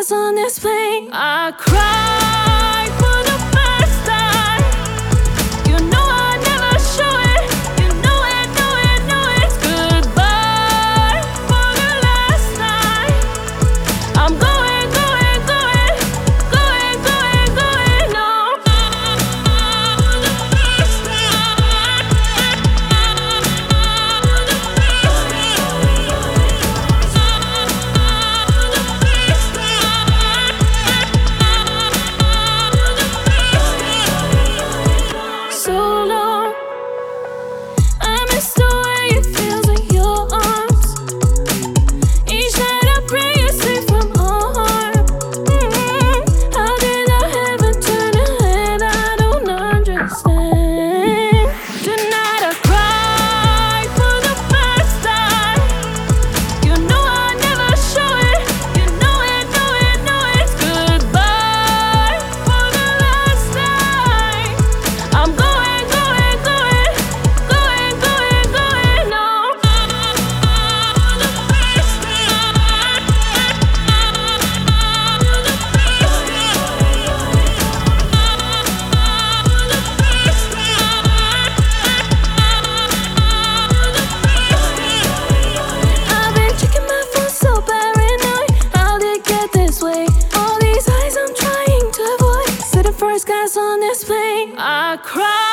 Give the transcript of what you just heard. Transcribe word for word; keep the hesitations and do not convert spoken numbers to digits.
gas on this plane. I cried for the first time. You know I never show it. You know it, know it, know it's goodbye for the last time. I'm going, going, going, going, going, going on. For the first time. So long, I miss the way it feels in your arms. Each night I pray you sleep from harm. Mm-hmm. How did I ever turn ahead? I don't understand. Tonight I cried for the first time. You know I never show it. You know it, know it, know it's goodbye for the last time. I'm going, going, going, going, going, going on. For the first time. I've been checking my phone so paranoid. How'd it get this way? All these eyes I'm trying to avoid. Sitting first class on this plane. I cried.